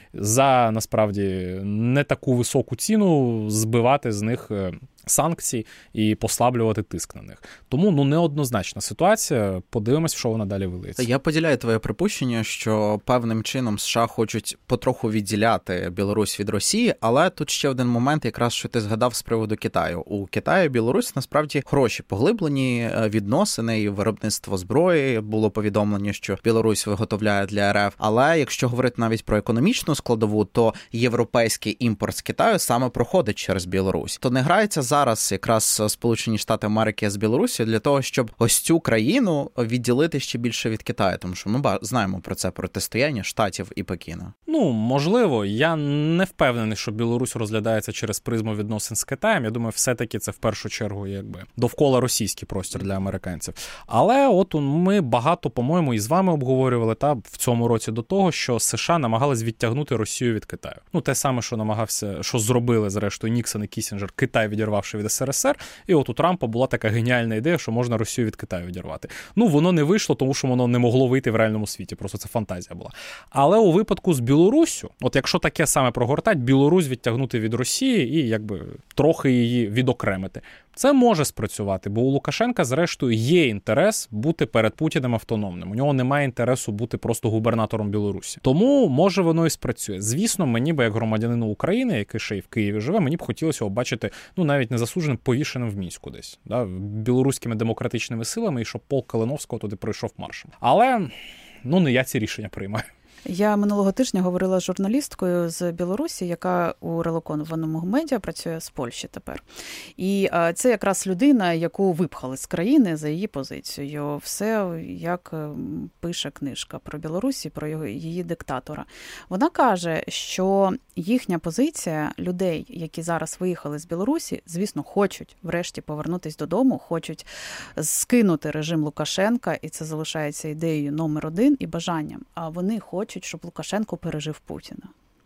за, насправді, не таку високу ціну збивати з них санкцій і послаблювати тиск на них. Тому, неоднозначна ситуація. Подивимось, що вона далі вилиється. Я поділяю твоє припущення, що певним чином США хочуть потроху відділяти Білорусь від Росії, але тут ще один момент, якраз, що ти згадав з приводу Китаю. У Китаю і Білорусь, насправді, хороші поглиблені відносини і виробництво зброї. Було повідомлення, що Білорусь виготовляє для РФ. Але якщо говорити навіть про економічну складову, то європейський імпорт з Китаю саме проходить через Білорусь. То не грається зараз якраз Сполучені Штати Америки з Білорусі для того, щоб ось цю країну відділити ще більше від Китаю, тому що ми знаємо про це протистояння Штатів і Пекіна. Можливо. Я не впевнений, що Білорусь розглядається через призму відносин з Китаєм. Я думаю, все-таки це в першу чергу довкола російський простір для американців. Але от ми багато, по-моєму, і з вами обговорювали в цьому році до того, що США намагались відтягнути Росію від Китаю. Те саме, що зробили, зрештою, Ніксон і Кіссінджер, Китай відірвавши від СРСР, і от у Трампа була така геніальна ідея, що можна Росію від Китаю відірвати. Воно не вийшло, тому що воно не могло вийти в реальному світі, просто це фантазія була. Але у випадку з Білоруссю, от якщо таке саме прогортать, Білорусь відтягнути від Росії і трохи її відокремити, це може спрацювати, бо у Лукашенка, зрештою, є інтерес бути перед Путіним автономним. У нього немає інтересу бути просто губернатором Білорусі. Тому, може, воно і спрацює. Звісно, мені би, як громадянину України, який ще й в Києві живе, мені б хотілося його бачити, навіть не засудженим, повішеним в Мінську десь, білоруськими демократичними силами, і щоб полк Калиновського туди пройшов маршем. Але, не я ці рішення приймаю. Я минулого тижня говорила з журналісткою з Білорусі, яка у релокованому медіа працює з Польщі тепер. І це якраз людина, яку випхали з країни за її позицією. Все, як пише книжка про Білорусі, про її диктатора. Вона каже, що їхня позиція людей, які зараз виїхали з Білорусі, звісно, хочуть врешті повернутися додому, хочуть скинути режим Лукашенка, і це залишається ідеєю номер один і бажанням. А вони хочуть, щоб Лукашенко пережив Путіна.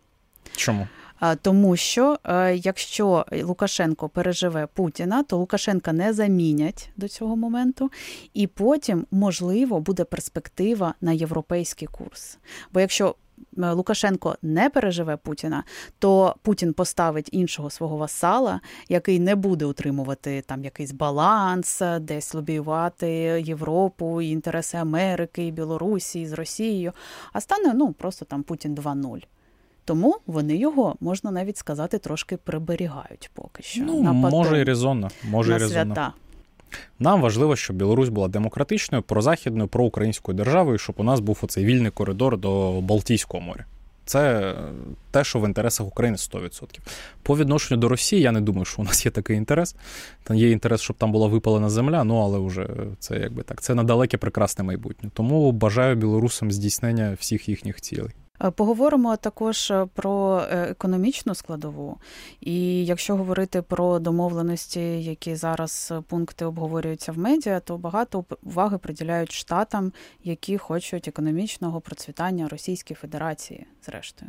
Чому? Тому що, якщо Лукашенко переживе Путіна, то Лукашенка не замінять до цього моменту, і потім, можливо, буде перспектива на європейський курс. Бо якщо Лукашенко не переживе Путіна, то Путін поставить іншого свого васала, який не буде утримувати там якийсь баланс, десь лобіювати Європу, інтереси Америки, Білорусі з Росією, а стане, просто там Путін 2.0. Тому вони його, можна навіть сказати, трошки приберігають поки що. Може і резонно. На свята. Нам важливо, щоб Білорусь була демократичною, прозахідною, проукраїнською державою, щоб у нас був оцей вільний коридор до Балтійського моря. Це те, що в інтересах України 100%. По відношенню до Росії, я не думаю, що у нас є такий інтерес. Там є інтерес, щоб там була випалена земля, але вже це це на далеке прекрасне майбутнє. Тому бажаю білорусам здійснення всіх їхніх цілей. Поговоримо також про економічну складову. І якщо говорити про домовленості, які зараз пункти обговорюються в медіа, то багато уваги приділяють штатам, які хочуть економічного процвітання Російської Федерації, зрештою.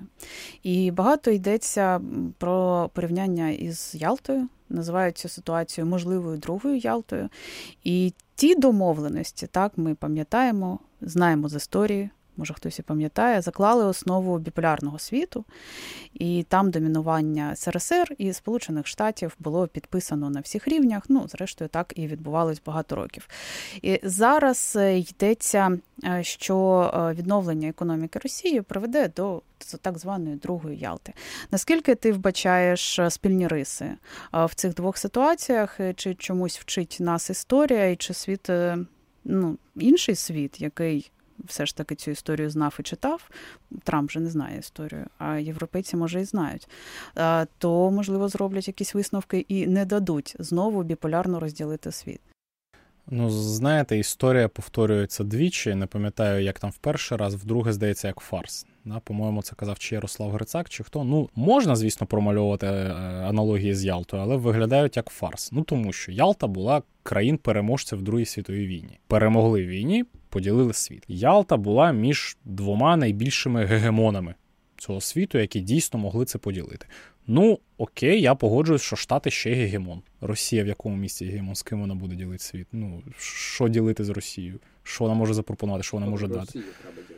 І багато йдеться про порівняння із Ялтою, називають цю ситуацію можливою другою Ялтою. І ті домовленості, так, ми пам'ятаємо, знаємо з історії, може хтось і пам'ятає, заклали основу біполярного світу, і там домінування СРСР і Сполучених Штатів було підписано на всіх рівнях, зрештою так і відбувалось багато років. І зараз йдеться, що відновлення економіки Росії приведе до так званої другої Ялти. Наскільки ти вбачаєш спільні риси в цих двох ситуаціях? Чи чомусь вчить нас історія, і чи світ, інший світ, який все ж таки цю історію знав і читав, Трамп же не знає історію, а європейці, може, і знають, то, можливо, зроблять якісь висновки і не дадуть знову біполярно розділити світ. Знаєте, історія повторюється двічі. Не пам'ятаю, як там в перший раз, вдруге, здається, як фарс. По-моєму, це казав чи Ярослав Грицак, чи хто. Можна, звісно, промальовувати аналогії з Ялтою, але виглядають як фарс. Тому що Ялта була країн-переможців в Другій світовій війні. Перемогли в війні, поділили світ. Ялта була між двома найбільшими гегемонами цього світу, які дійсно могли це поділити. Окей, я погоджуюсь, що Штати ще гегемон. Росія в якому місці гегемон? З ким вона буде ділити світ? Що ділити з Росією? Що вона може запропонувати? Що вона може дати? Росію треба ділити.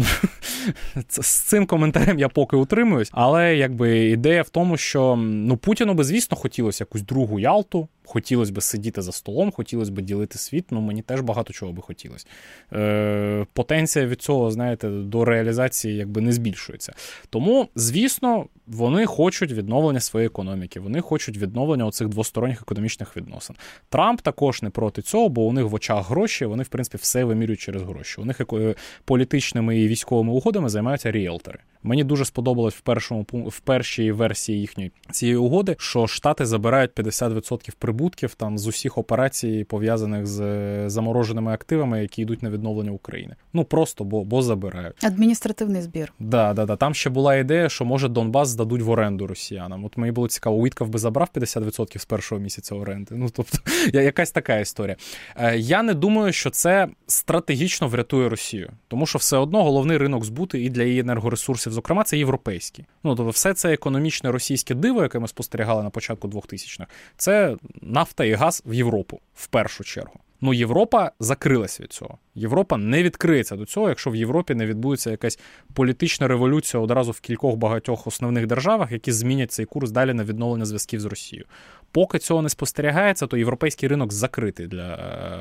З цим коментарем я поки утримуюсь, але ідея в тому, що Путіну би, звісно, хотілося якусь другу Ялту, хотілося б сидіти за столом, хотілося б ділити світ, мені теж багато чого би хотілося. Потенція від цього, знаєте, до реалізації не збільшується. Тому, звісно, вони хочуть відновлення своєї економіки, вони хочуть відновлення оцих двосторонніх економічних відносин. Трамп також не проти цього, бо у них в очах гроші, вони, в принципі, все вимірюють через гроші. У них політичними і військовими угодами займаються ріелтори. Мені дуже сподобалось в першій версії цієї угоди, що Штати забирають 50% прибутків з усіх операцій, пов'язаних з замороженими активами, які йдуть на відновлення України. Просто, бо забирають. Адміністративний збір. Да. Там ще була ідея, що, може, Донбас здадуть в оренду росіянам. Мені було цікаво, Уітков би забрав 50% з першого місяця оренди. Якась така історія. Я не думаю, що це стратегічно врятує Росію. Тому що все одно головний ринок збуту і для її енергоресурсів, зокрема, це європейський. Все це економічне російське диво, яке ми спостерігали на початку 2000-х, це нафта і газ в Європу, в першу чергу. Європа закрилась від цього. Європа не відкриється до цього, якщо в Європі не відбудеться якась політична революція одразу в багатьох основних державах, які змінять цей курс далі на відновлення зв'язків з Росією. Поки цього не спостерігається, то європейський ринок закритий для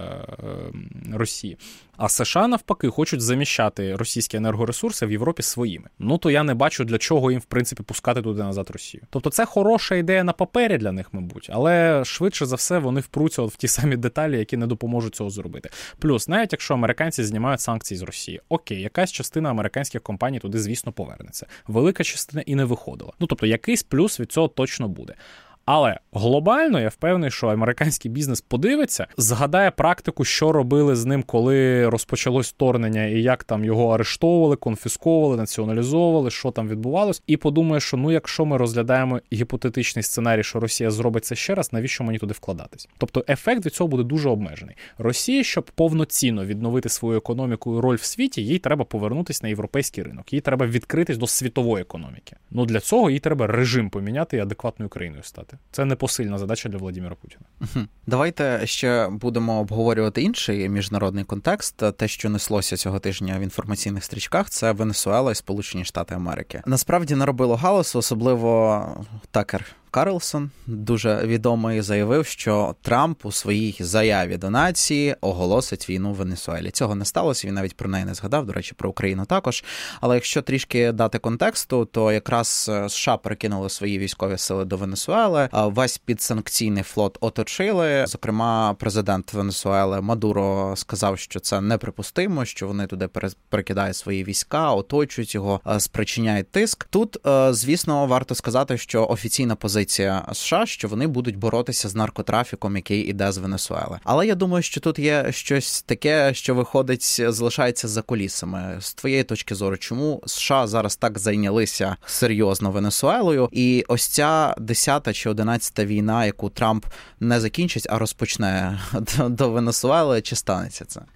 Росії. А США, навпаки, хочуть заміщати російські енергоресурси в Європі своїми. То я не бачу, для чого їм, в принципі, пускати туди назад Росію. Тобто це хороша ідея на папері для них, мабуть, але швидше за все вони впруться в ті самі деталі, які не допоможуть цього зробити. Плюс, навіть якщо американці знімають санкції з Росії, окей, якась частина американських компаній туди, звісно, повернеться. Велика частина і не виходила. Тобто якийсь плюс від цього точно буде. Але глобально я впевнений, що американський бізнес подивиться, згадає практику, що робили з ним, коли розпочалось вторгнення, і як там його арештовували, конфісковували, націоналізовували, що там відбувалось, і подумає, що якщо ми розглядаємо гіпотетичний сценарій, що Росія зробить це ще раз, навіщо мені туди вкладатись? Тобто ефект від цього буде дуже обмежений. Росії, щоб повноцінно відновити свою економіку і роль в світі, їй треба повернутися на європейський ринок, їй треба відкритись до світової економіки. Для цього їй треба режим поміняти і адекватною країною стати. Це непосильна задача для Володимира Путіна. Давайте ще будемо обговорювати інший міжнародний контекст. Те, що неслося цього тижня в інформаційних стрічках, це Венесуела і Сполучені Штати Америки. Насправді наробило галасу, особливо Такер Карлсон, дуже відомий, заявив, що Трамп у своїй заяві до нації оголосить війну Венесуелі. Цього не сталося, він навіть про неї не згадав, до речі, про Україну також. Але якщо трішки дати контексту, то якраз США перекинули свої військові сили до Венесуели, весь підсанкційний флот оточили. Зокрема, президент Венесуели Мадуро сказав, що це неприпустимо, що вони туди перекидають свої війська, оточують його, спричиняють тиск. Тут, звісно, варто сказати, що офіційна позиція США, що вони будуть боротися з наркотрафіком, який іде з Венесуели. Але я думаю, що тут є щось таке, що виходить, залишається за кулісами. З твоєї точки зору, чому США зараз так зайнялися серйозно Венесуелою? І ось ця 10-та чи 11-та війна, яку Трамп не закінчить, а розпочне до Венесуели, чи станеться це?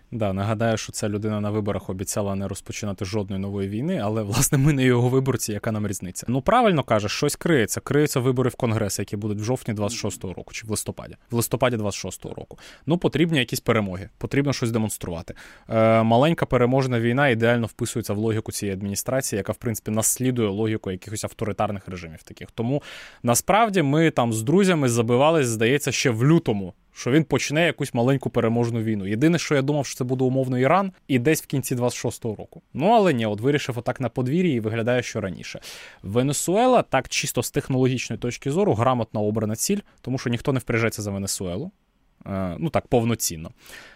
Да, нагадаю, що ця людина на виборах обіцяла не розпочинати жодної нової війни, але, власне, ми не його виборці, яка нам різниця. Ну, правильно каже, щось криється. Криються вибори в Конгрес, які будуть в жовтні 26-го року, чи в листопаді. В листопаді 26-го року. Ну, потрібні якісь перемоги, потрібно щось демонструвати. Маленька переможна війна ідеально вписується в логіку цієї адміністрації, яка, в принципі, наслідує логіку якихось авторитарних режимів таких. Тому, насправді, ми там з друзями забивались, здається, ще в лютому, що він почне якусь маленьку переможну війну. Єдине, що я думав, що це буде умовно Іран, і десь в кінці 26-го року. Ну, але ні, от вирішив отак на подвір'ї і виглядає, що раніше. Венесуела, так чисто з технологічної точки зору, грамотно обрана ціль, тому що ніхто не впряжеться за Венесуелу. Ну так, повноцінно.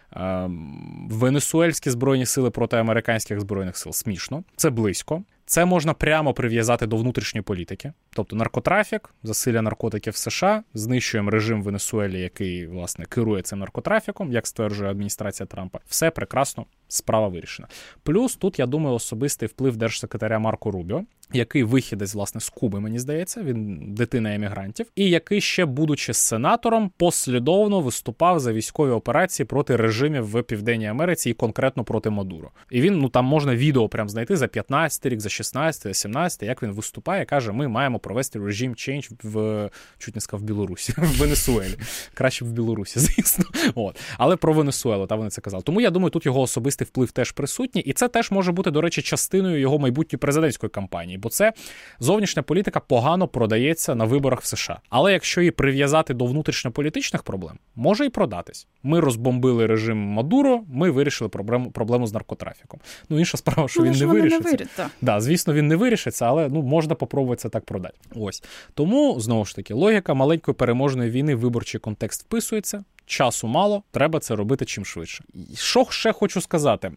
Венесуельські збройні сили проти американських збройних сил. Смішно. Це близько. Це можна прямо прив'язати до внутрішньої політики. Тобто наркотрафік, засилля наркотиків в США, знищуємо режим в Венесуелі, який, власне, керує цим наркотрафіком, як стверджує адміністрація Трампа. Все прекрасно, справа вирішена. Плюс тут, я думаю, особистий вплив держсекретаря Марко Рубіо, який вихідець, власне, з Куби, мені здається, він дитина емігрантів, і який ще, будучи сенатором, послідовно виступав за військові операції проти режимів в Південній Америці і конкретно проти Мадуро. І він, ну там можна відео прям знайти за 15 рік, за 16, за 17, як він виступає, каже, ми маємо провести режим чейндж в, чуть не сказав, в Білорусі, в Венесуелі. Краще б в Білорусі, звісно. От. Але про Венесуелу, та вони це казали. Тому я думаю, тут його особистий вплив теж присутній, і це теж може бути, до речі, частиною його майбутньої президентської кампанії, бо це зовнішня політика погано продається на виборах в США. Але якщо її прив'язати до внутрішньополітичних проблем, може і продатись. Ми розбомбили режим Мадуро, ми вирішили проблему з наркотрафіком. Ну, інша справа, що він не вирішиться. Да, звісно, він не вирішиться, але можна попробувати це так продати. Ось. Тому, знову ж таки, логіка маленької переможної війни в виборчий контекст вписується, часу мало, треба це робити чим швидше. Що ще хочу сказати?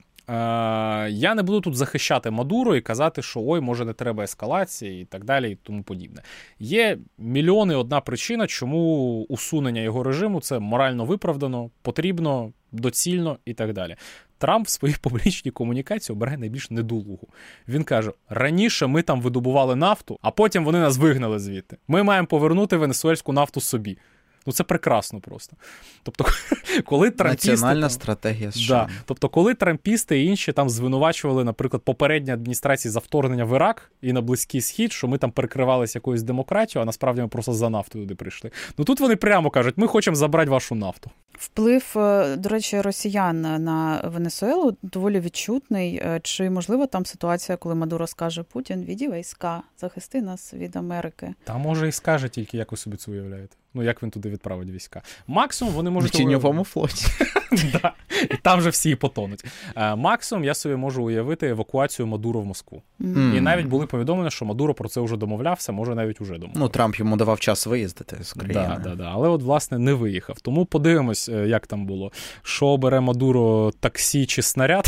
Я не буду тут захищати Мадуро і казати, що ой, може не треба ескалації і так далі і тому подібне. Є мільйони одна причина, чому усунення його режиму це морально виправдано, потрібно, доцільно і так далі. Трамп в своїй публічній комунікації обирає найбільш недолугу. Він каже, раніше ми там видобували нафту, а потім вони нас вигнали звідти. Ми маємо повернути венесуельську нафту собі. Ну, це прекрасно просто. Тобто, коли трампісти... Національна стратегія США. Да, тобто, коли трампісти і інші там звинувачували, наприклад, попередні адміністрації за вторгнення в Ірак і на Близький Схід, що ми там перекривалися якоюсь демократією, а насправді ми просто за нафтою туди прийшли. Ну, тут вони прямо кажуть, ми хочемо забрати вашу нафту. Вплив, до речі, росіян на Венесуелу доволі відчутний. Чи, можливо, там ситуація, коли Мадуро скаже, Путін, віді війська, захисти нас від Америки? Та, може, і скаже, тільки як ви собі це уявляєте. Ну, як він туди відправить війська? Максимум вони можуть... На тіньовому флоті. Да. І там же всі потонуть. Максимум я собі можу уявити евакуацію Мадуро в Москву. І навіть були повідомлені, що Мадуро про це вже домовлявся, може навіть уже домовлявся. Ну, Трамп йому давав час виїздити з країни. Да. Але от, власне, не виїхав. Тому подивимось, як там було. Що бере Мадуро, таксі чи снаряд,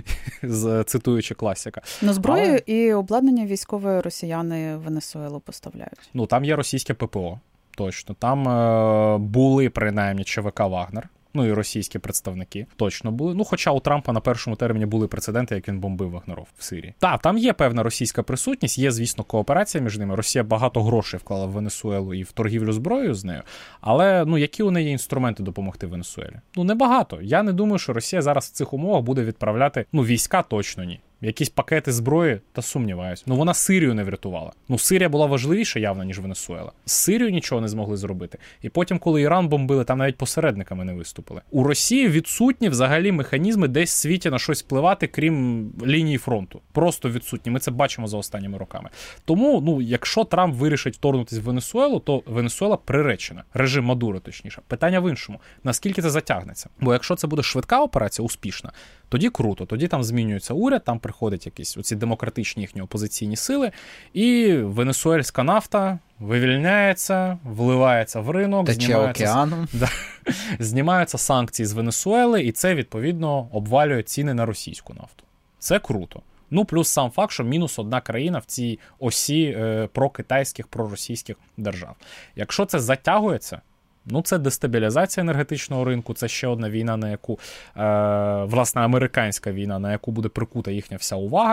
цитуючи класика. Ну, зброю і обладнання військове росіяни в Венесуелу поставляють. Ну, там є російське ППО. Точно. Там були, принаймні, ЧВК «Вагнер». Ну, і російські представники точно були. Ну, хоча у Трампа на першому терміні були прецеденти, як він бомбив Вагнеров в Сирії. Так, там є певна російська присутність, є, звісно, кооперація між ними. Росія багато грошей вклала в Венесуелу і в торгівлю зброєю з нею. Але, ну, які у неї інструменти допомогти Венесуелі? Ну, небагато. Я не думаю, що Росія зараз в цих умовах буде відправляти, ну, війська точно ні. Якісь пакети зброї, та сумніваюсь. Ну, вона Сирію не врятувала. Ну, Сирія була важливіша явно, ніж Венесуела. З Сирією нічого не змогли зробити. І потім, коли Іран бомбили, там навіть посередниками не виступили. У Росії відсутні взагалі механізми десь в світі на щось впливати, крім лінії фронту. Просто відсутні. Ми це бачимо за останніми роками. Тому, ну, якщо Трамп вирішить вторгнутися в Венесуелу, то Венесуела приречена. Режим Мадуро, точніше. Питання в іншому. Наскільки це затягнеться? Бо якщо це буде швидка операція, успішна, тоді круто. Тоді там змінюється уряд, там приходять якісь оці демократичні їхні опозиційні сили, і венесуельська нафта вивільняється, вливається в ринок, тече океаном. Знімаються санкції з Венесуели, і це, відповідно, обвалює ціни на російську нафту. Це круто. Ну, плюс сам факт, що мінус одна країна в цій осі прокитайських, проросійських держав. Якщо це затягується, ну, це дестабілізація енергетичного ринку, це ще одна війна, на яку, власне, американська війна, на яку буде прикута їхня вся увага.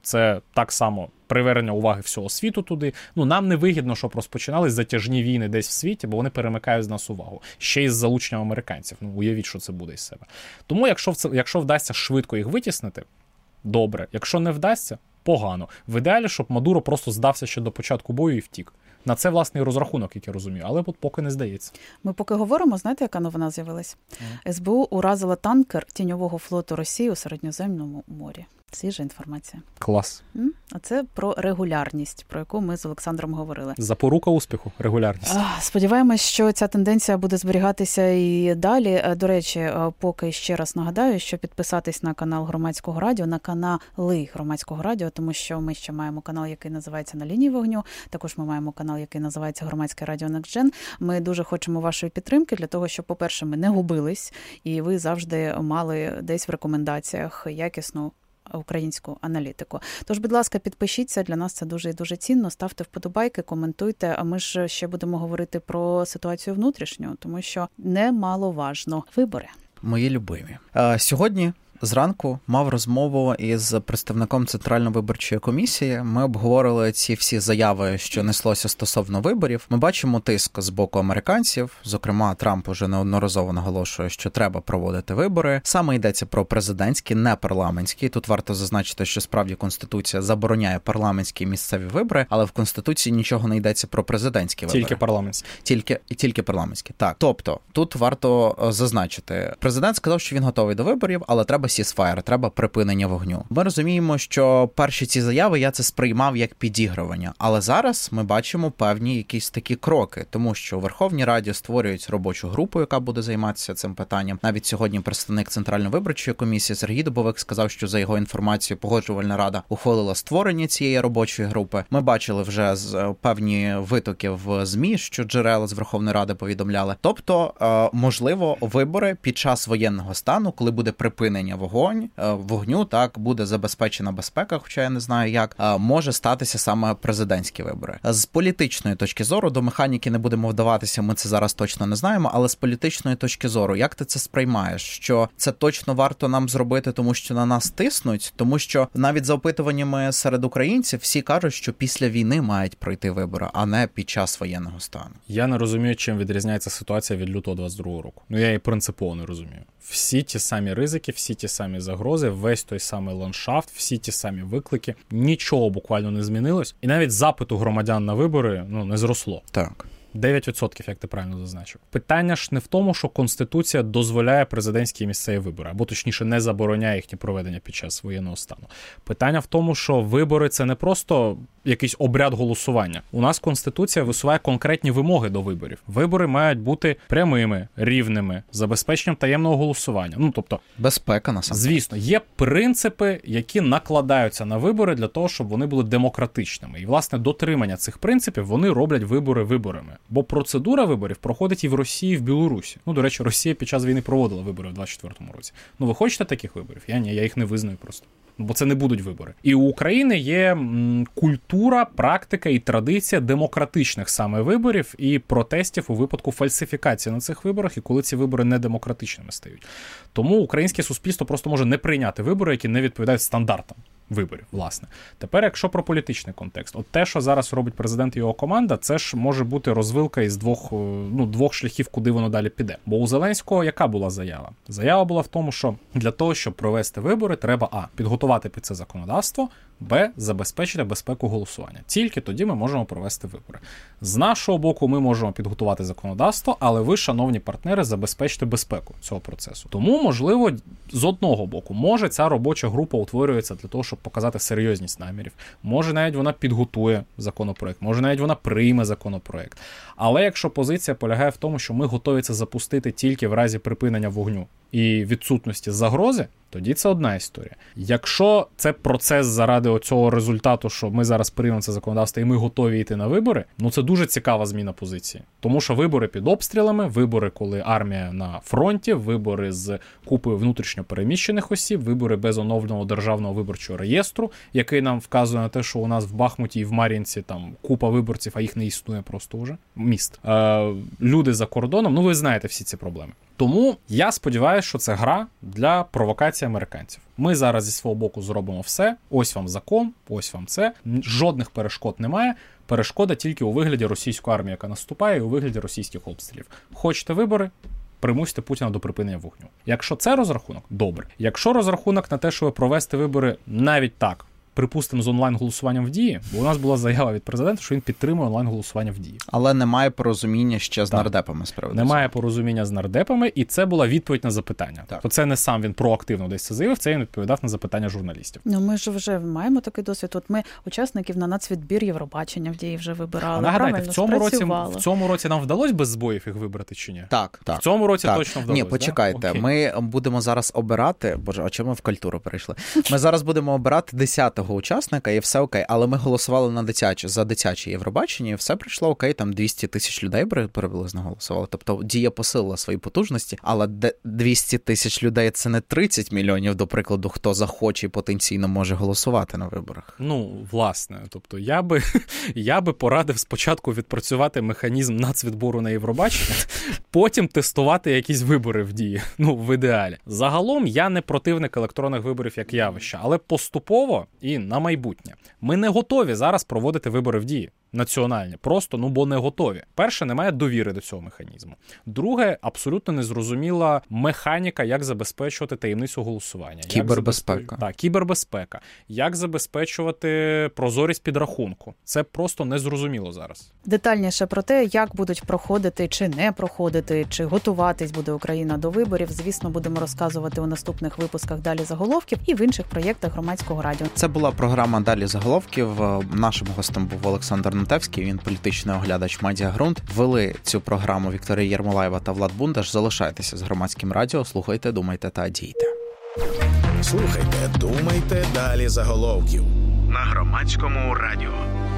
Це так само привернення уваги всього світу туди. Нам не вигідно, щоб розпочинались затяжні війни десь в світі, бо вони перемикають з нас увагу. Ще й з залученням американців. Уявіть, що це буде із себе. Тому, якщо вдасться швидко їх витіснити, добре. Якщо не вдасться, погано. В ідеалі, щоб Мадуро просто здався ще до початку бою і втік. На це власний розрахунок, як я розумію, але поки не здається. Ми поки говоримо, знаєте, яка новина з'явилась? СБУ уразила танкер тіньового флоту Росії у Середньоземному морі. Свіжа інформація. Клас. А це про регулярність, про яку ми з Олександром говорили. Запорука успіху, регулярність. Сподіваємось, що ця тенденція буде зберігатися і далі. До речі, поки ще раз нагадаю, що підписатись на канал Громадського радіо, на канали Громадського радіо, тому що ми ще маємо канал, який називається «На лінії вогню», також ми маємо канал, який називається Громадське радіо NextGen. Ми дуже хочемо вашої підтримки для того, щоб, по-перше, ми не губились, і ви завжди мали десь в рекомендаціях якісну українську аналітику. Тож, будь ласка, підпишіться, для нас це дуже і дуже цінно, ставте вподобайки, коментуйте, а ми ж ще будемо говорити про ситуацію внутрішню, тому що немаловажно вибори. Мої любимі. Сьогодні зранку мав розмову із представником Центральної виборчої комісії. Ми обговорили ці всі заяви, що неслося стосовно виборів. Ми бачимо тиск з боку американців. Зокрема, Трамп уже неодноразово наголошує, що треба проводити вибори. Саме йдеться про президентські, не парламентські. Тут варто зазначити, що справді Конституція забороняє парламентські і місцеві вибори, але в Конституції нічого не йдеться про президентські вибори. Тільки парламентські. Тільки парламентські. Так. Тобто, тут варто зазначити. Президент сказав, що він готовий до виборів, але треба сісфаєр, треба припинення вогню. Ми розуміємо, що перші ці заяви я це сприймав як підігрування, але зараз ми бачимо певні якісь такі кроки, тому що у Верховній Раді створюють робочу групу, яка буде займатися цим питанням. Навіть сьогодні представник Центральної виборчої комісії Сергій Дубовик сказав, що за його інформацією Погоджувальна рада ухвалила створення цієї робочої групи. Ми бачили вже певні витоки в ЗМІ, що джерела з Верховної Ради повідомляли. Тобто, можливо, вибори під час воєнного стану, коли буде припинення вогню, так, буде забезпечена безпека, хоча я не знаю як, може статися саме президентські вибори. З політичної точки зору, до механіки не будемо вдаватися, ми це зараз точно не знаємо, але з політичної точки зору, як ти це сприймаєш? Що це точно варто нам зробити, тому що на нас тиснуть? Тому що навіть за опитуваннями серед українців всі кажуть, що після війни мають пройти вибори, а не під час воєнного стану. Я не розумію, чим відрізняється ситуація від лютого 22 року. Я її принципово не розумію. Всі ті самі ризики, всі ті самі загрози, весь той самий ландшафт, всі ті самі виклики. Нічого буквально не змінилось. І навіть запиту громадян на вибори не зросло. Так. 9%, як ти правильно зазначив. Питання ж не в тому, що Конституція дозволяє президентські і місцеві вибори, або точніше не забороняє їхні проведення під час воєнного стану. Питання в тому, що вибори – це не просто якийсь обряд голосування. У нас Конституція висуває конкретні вимоги до виборів. Вибори мають бути прямими, рівними, забезпеченням таємного голосування. Тобто, безпека, насамперед. Звісно, є принципи, які накладаються на вибори для того, щоб вони були демократичними. І, власне, дотримання цих принципів вони роблять вибори виборами. Бо процедура виборів проходить і в Росії, і в Білорусі. До речі, Росія під час війни проводила вибори в 24-му році. Ви хочете таких виборів? Я їх не визнаю просто. Бо це не будуть вибори. І у України є культура, практика і традиція демократичних саме виборів і протестів у випадку фальсифікації на цих виборах, і коли ці вибори недемократичними стають. Тому українське суспільство просто може не прийняти вибори, які не відповідають стандартам виборів, власне. Тепер, якщо про політичний контекст. От те, що зараз робить президент і його команда, це ж може бути розвилка із двох шляхів, куди воно далі піде. Бо у Зеленського яка була заява? Заява була в тому, що для того, щоб провести вибори, треба а. підготувати під це законодавство, б. забезпечити безпеку голосування. Тільки тоді ми можемо провести вибори. З нашого боку ми можемо підготувати законодавство, але ви, шановні партнери, забезпечте безпеку цього процесу. Тому, можливо, з одного боку, може ця робоча група утворюється для того, щоб показати серйозність намірів. Може навіть вона підготує законопроект, може навіть вона прийме законопроект. Але якщо позиція полягає в тому, що ми готові це запустити тільки в разі припинення вогню і відсутності загрози, тоді це одна історія. Якщо це процес заради оцього результату, що ми зараз приймемо це законодавство і ми готові йти на вибори, це дуже цікава зміна позиції. Тому що вибори під обстрілами, вибори, коли армія на фронті, вибори з купою внутрішньо переміщених осіб, вибори без оновленого державного виборчого реєстру, який нам вказує на те, що у нас в Бахмуті і в Мар'їнці там купа виборців, а їх не існує просто вже. Міст. Люди за кордоном, ви знаєте всі ці проблеми. Тому я сподіваюся, що це гра для провокації американців. Ми зараз зі свого боку зробимо все. Ось вам закон, ось вам це. Жодних перешкод немає. Перешкода тільки у вигляді російської армії, яка наступає, і у вигляді російських обстрілів. Хочете вибори? Примусьте Путіна до припинення вогню. Якщо це розрахунок, добре. Якщо розрахунок на те, щоб провести вибори навіть так, припустимо, з онлайн-голосуванням в Дії, бо у нас була заява від президента, що він підтримує онлайн-голосування в Дії. Але немає порозуміння ще з нардепами з приводу. Немає порозуміння з нардепами, і це була відповідь на запитання. То це не сам він проактивно десь це заявив, це він відповідав на запитання журналістів. Ну ми ж вже маємо такий досвід. От ми учасників на нацвідбір Євробачення в Дії вже вибирали. Нагадайте, в цьому році нам вдалося без збоїв їх вибрати чи ні? Так. В цьому році точно вдалося. Ні, почекайте, ми будемо зараз обирати, а чому ми в культуру перейшли? Ми зараз будемо обирати 10-го учасника, і все окей, але ми голосували за дитяче Євробачення, і все прийшло окей, там 200 тисяч людей приблизно голосували. Тобто Дія посилила свої потужності, але 200 тисяч людей – це не 30 мільйонів, до прикладу, хто захоче і потенційно може голосувати на виборах. Ну, власне, тобто я би порадив спочатку відпрацювати механізм нацвідбору на Євробачення, потім тестувати якісь вибори в Дії, в ідеалі. Загалом я не противник електронних виборів як явища, але поступово і на майбутнє. Ми не готові зараз проводити вибори в Дії. Національні. Просто, бо не готові. Перше, немає довіри до цього механізму. Друге, абсолютно незрозуміла механіка, як забезпечувати таємницю голосування. Кібербезпека. Кібербезпека. Як забезпечувати прозорість підрахунку. Це просто незрозуміло зараз. Детальніше про те, як будуть проходити чи не проходити, чи готуватись буде Україна до виборів, звісно, будемо розказувати у наступних випусках «Далі заголовків» і в інших проєктах Громадського радіо. Це була програма «Далі заголовків». Нашим гостем був Олександр Натевський, він політичний оглядач «Медіагрунт». Вели цю програму Вікторія Єрмолаєва та Влад Бундаш. Залишайтеся з Громадським радіо, слухайте, думайте та дійте. Слухайте, думайте, далі заголовків на Громадському радіо.